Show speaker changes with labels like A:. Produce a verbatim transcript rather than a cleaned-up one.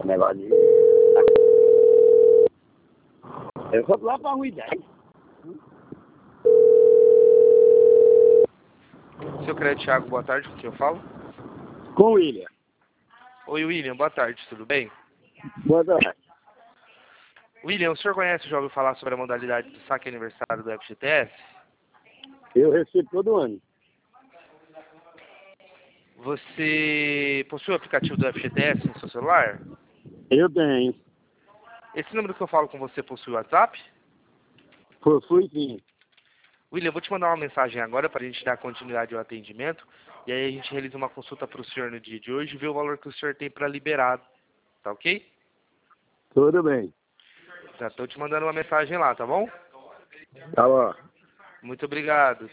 A: O negócio de... Eu vou lá pra Rua dez.
B: Seu crédito, Thiago, boa tarde, com quem eu falo?
A: Com o William.
B: Oi, William, boa tarde, tudo bem?
A: Boa tarde.
B: William, o senhor conhece, já ouviu falar sobre a modalidade do saque aniversário do F G T S?
A: Eu recebo todo ano.
B: Você possui o aplicativo do F G T S no seu celular?
A: Eu tenho.
B: Esse número que eu falo com você possui WhatsApp?
A: Possui sim.
B: William, eu vou te mandar uma mensagem agora para a gente dar continuidade ao atendimento. E aí a gente realiza uma consulta para o senhor no dia de hoje e vê o valor que o senhor tem para liberar. Tá ok?
A: Tudo bem.
B: Já estou te mandando uma mensagem lá, tá bom?
A: Tá bom.
B: Muito obrigado.